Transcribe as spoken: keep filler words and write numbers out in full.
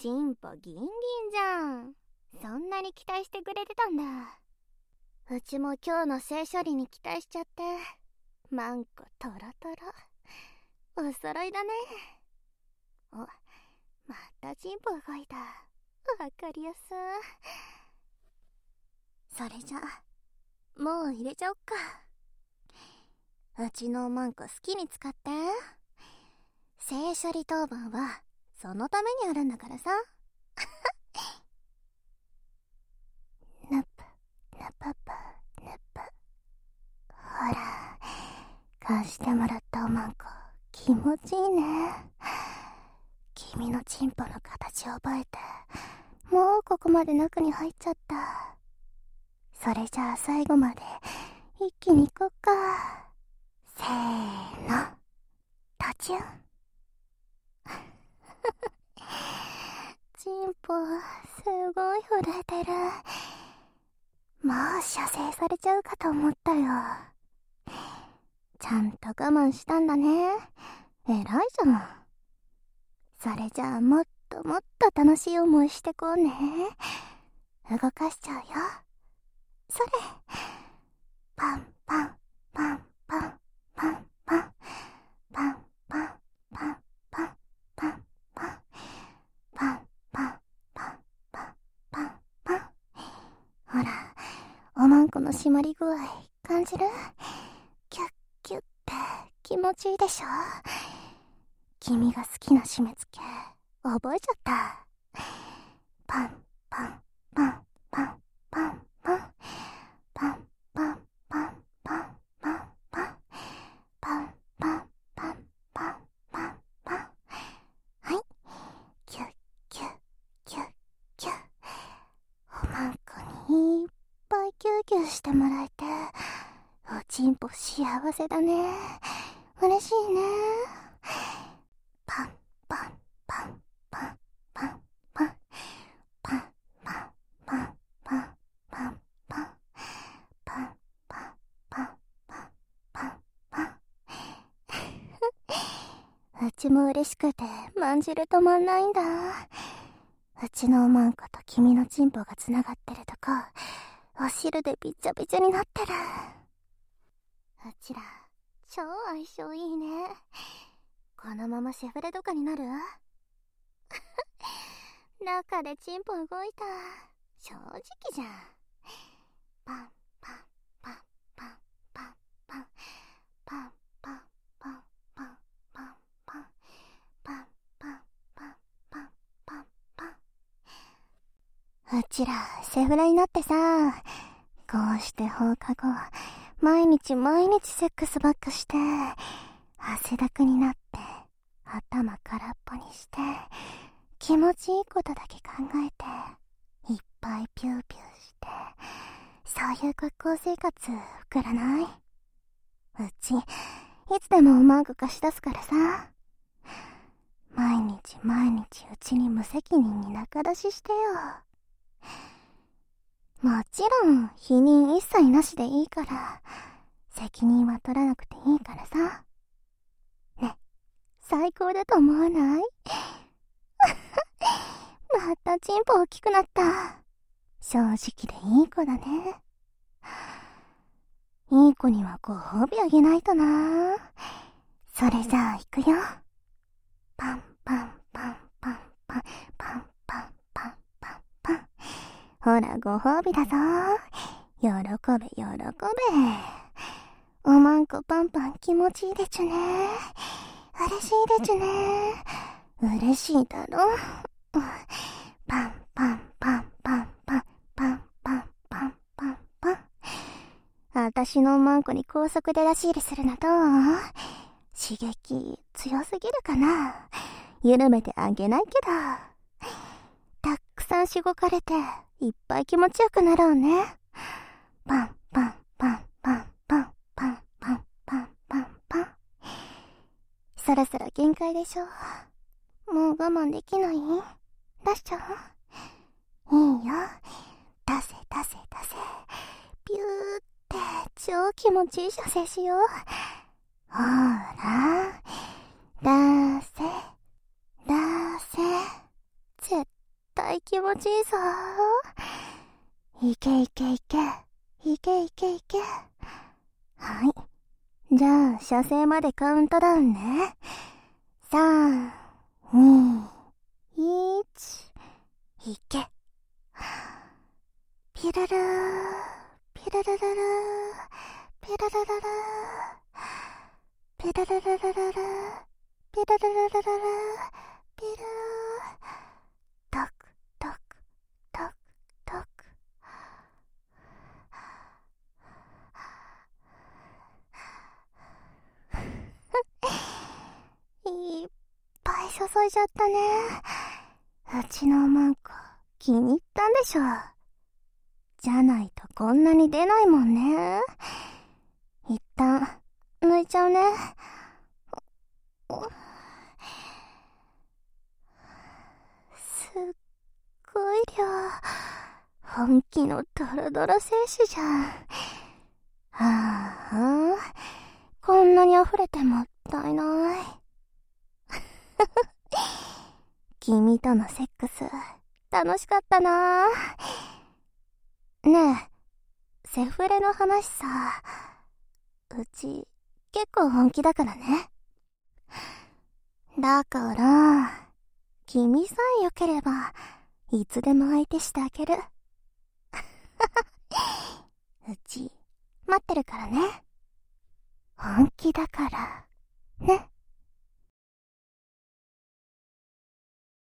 チンポギンギンじゃん。そんなに期待してくれてたんだ。うちも今日の性処理に期待しちゃって、マンコトロトロ。お揃いだね。お、またチンポ動いた。わかりやす。それじゃもう入れちゃおっか。うちのマンコ好きに使って。性処理当番はそのためにあるんだからさ。ぬぷぬぷぷぬぷ。ほら、貸してもらったおまんこ気持ちいいね。君のチンポの形を覚えて、もうここまで中に入っちゃった。それじゃあ最後まで一気に行こっか。せーの、途中。チンポすごい震えてる。もう射精されちゃうかと思ったよ。ちゃんと我慢したんだね。偉いじゃん。それじゃあもっともっと楽しい思いしてこうね。動かしちゃうよ。それ。パンパンパンパンパンパンパンパンパンパンパンパンパンパンパンパンパンパン。ほら、おまんこの締まり具合感じる？キュッキュッって気持ちいいでしょ？君が好きな締め付け覚えちゃった。パンパンパンパンパンパンパンパンパンパンパンパンパンパンパンパンパンパン。はい、キュッキュッキュッキュッ。おまんこにいっぱいキューキューしてもらえて、おちんぽ幸せだね。嬉しいね。パンパンパンパンパンパンパンパンパンパンパンパンパンパンパンパンパンパン。うちも嬉しくてまんじる止まんないんだ。うちのおまんこと君のチンポがつながってるとこ、お汁でびちゃびちゃになってる。うちら超相性いいね。このままシェフレとかになる？中でチンポ動いた。正直じゃん。パンパンパンパンパンパンパンパンパンパンパンパンパンパンパンパンパンパン。うちらセフレになってさ、こうして放課後毎日毎日セックスばっかして、汗だくになって頭空っぽにして、気持ちいいことだけ考えていっぱいピューピューして、そういう学校生活送らない？うちいつでもおまんこ貸し出すからさ。毎日毎日うちに無責任に仲出ししてよ。もちろん否認一切なしでいいから、責任は取らなくていいからさ。ね、最高だと思わない？またチンポ大きくなった。正直でいい子だね。いい子にはご褒美あげないとな。それじゃあ行くよ。パンパンパンパンパンパンパンパンパンパン。ほらご褒美だぞ。喜べ喜べ。おまんこパンパン気持ちいいでちゅね。嬉しいでちゅね。嬉しいだろ。パンパンパンパンパンパンパンパンパンパン。あたしのおまんこに高速で出し入れするのどう？刺激強すぎるかな？緩めてあげないけど。たくさんしごかれていっぱい気持ちよくなろうね。パンパンパンパンパンパンパンパンパンパン。そろそろ限界でしょ。もう我慢できない？出しちゃう？いいよ。出せ出せ出せ。ピューって超気持ちいい射精しよう。ほら、出せ出せ。絶気持ちいいぞ。いけいけいけ。いけいけいけ。はい。じゃあ、射精までカウントダウンね。さん、に、いち、いけ。ピルルー、ピルルルルー、ピルルルルー、ピルルルルルルー、ピルルルルルルー、ピルー、トクトクトクトク。いっぱい注いじゃったね。うちのマンコ気に入ったんでしょ。じゃないとこんなに出ないもんね。一旦抜いちゃうね。すっごい量。本気のドロドロ精子じゃん。はあ、こんなに溢れてもったいない。君とのセックス楽しかったな。ねえ、セフレの話さ、うち結構本気だからね。だから、君さえ良ければいつでも相手してあげる。うち待ってるからね。本気だからね。